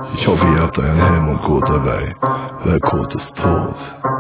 Ich hoffe, ihr habt euren Helm und Gurt dabei, weil Kurt ist tot.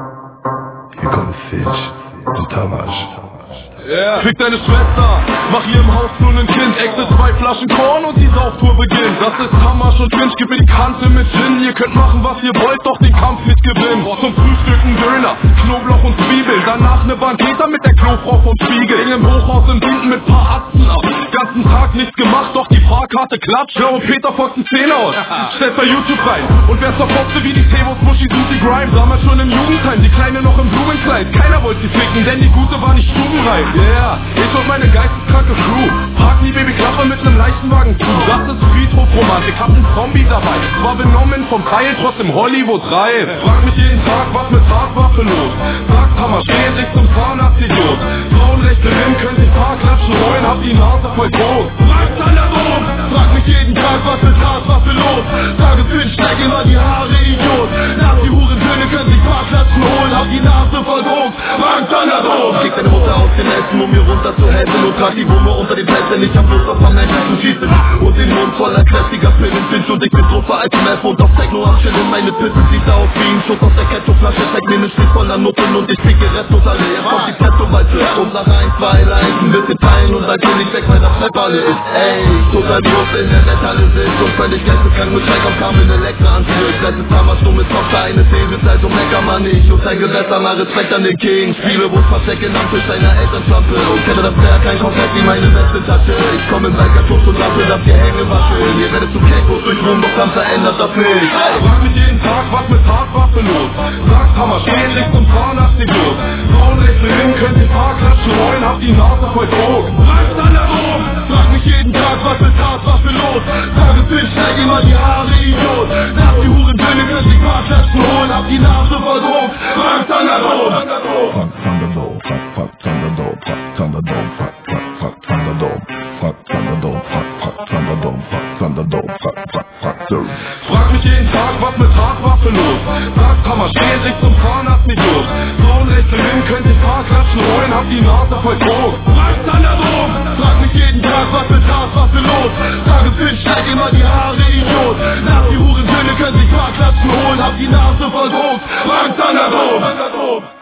Hier kommt Fitch und Tamasch. Yeah. Fick deine Schwester, mach hier im Haus nur nen Kind. Exit 2 Flaschen Korn und die Sauftour beginnt. Das ist Tamasch und Finch, gib mir die Kante mit Gin. Ihr könnt machen was ihr wollt, doch den Kampf nicht gewinnen. Zum Frühstück ein Döner, Knoblauch und Zwiebeln. Danach ne Banketer mit der Klofrau vom Spiegel. In im Hochhaus im Binden mit paar Atzen ab. Ganzen Tag nichts gemacht, doch die Fahrkarte klatscht. Blaue Peter Fox ein 10 aus, stellt bei YouTube rein. Und wer zerfotzte wie die Tevos, Muschi, Susi, Grime. Damals schon im Jugendheim, die Kleine noch im Blumenkleid. Keiner wollte sie ficken, denn die Gute war nicht stubenrein. Yeah, ich und meine geisteskranke Crew parken die Babyklappe mit nem leichten Wagen zu. Das ist Friedhofromantik, hab nen Zombie dabei. War benommen vom Pfeil, trotzdem Hollywood reif. Frag mich jeden Tag, was mit Tatwaffe los. Sagt Hammer, stehen sich zum Zahnarzt, Idiot. Frauenrechtlerin können sich paar Klatschen holen, hab die Nase voll groß. Fragt an der Dom, frag mich jeden Tag, was mit Tatwaffe los. Sage Finch, steig immer die Haare, Idiot. Nach die Hurensöhne können sich paar Klatschen holen, hab die Nase voll groß. Fragt an der Dom. Kick deine Mutter aus den Essen, um mir runter zu helfen. Und trag die Wumme unter den Plätzen, ich hab Lust auf am Menschen zu schießen. Und den Mund voller kräftiger Pillen, Finch und ich bin so veraltet im F und auf Techno am Chillen. Meine Pisse sieht aus wie ein Schuss aus der Ketchupflasche. Zeig mir ne Stück voller Nutten und ich picke Restos alle. Jetzt kommt die Presto bald zuerst und nach 1, 2 Lines ein bisschen teilen und sag dir nicht weg, weil das Rap alle ist. Ey, total Brust in der Wethalle sitzt und völlig geisteskrank mit Schreck am Kabel Elektra anführt. Letztes Hammer, stumme Tochter, eine These, also mecker man nicht. Und zeige besser mal Respekt an den King. Spiele, wo's verstecken am Tisch deiner Elternschlappe. Und kenne das Werk, kein Komplett wie meine beste Tasche. Ich komm im Bikertuch und lasse, dass ihr Hänge waschen. Ihr werdet zu Kekos durch Ruhm, doch dann verändert das nicht. Frag mich jeden Tag, was mit Tatwaffe los. Sagt Hammer, stehen sich zum Zahnarzt, Idiot. Frauenrechtlerin könnt ihr paar Klatschen holen, hab die Nase voll groß. Fragt an der Dom, frag mich jeden Tag, was mit Tatwaffe los. Sage Finch, steig immer die Haare, Idiot. Nach die Hurensöhne könnt ihr paar Klatschen holen, hab die Nase voll groß. Fragt an der Dom. Frag mich jeden Tag, was mit Tatwaffe los. Sagt Hammer, stehen sich zum Zahnarzt, Idiot. Frauenrechtlerin könnt sich paar Klatschen holen, hab die Nase voll groß. Fragt an der Dom, frag mich jeden Tag, was mit Tatwaffe los. Sage Finch, steig immer die Haare, Idiot. Nach die Hurensöhne könnt sich paar Klatschen holen, hab die Nase voll groß. Fragt an der Dom.